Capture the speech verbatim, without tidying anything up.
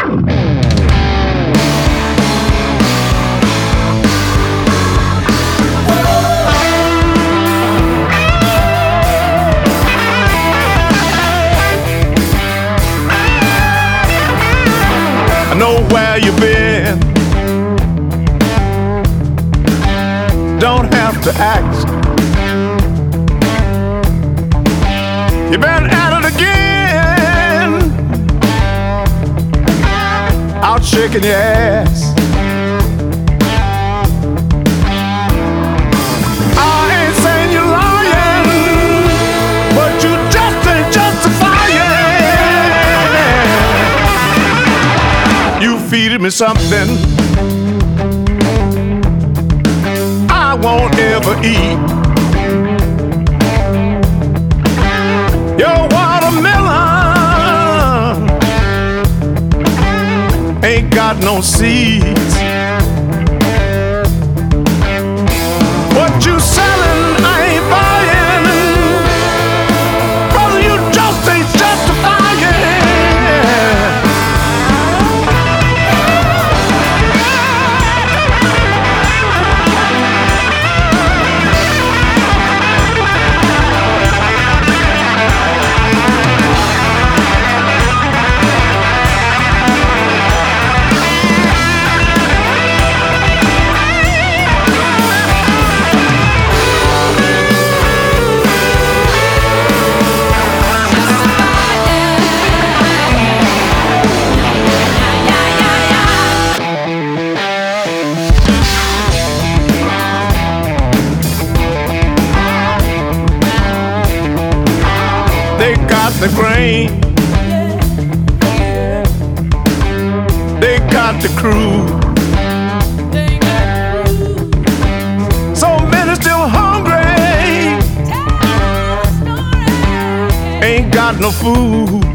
I know where you've been, don't have to ask. You've been at it again, out shaking your ass. I ain't saying you're lying, but you just ain't justifying. You feeding me something I won't ever eat. Your watermelon ain't got no seeds. What you selling, I ain't buying. Brother, you just ain't justifying. They got the grain, they got the crew. So many still hungry, ain't got no food.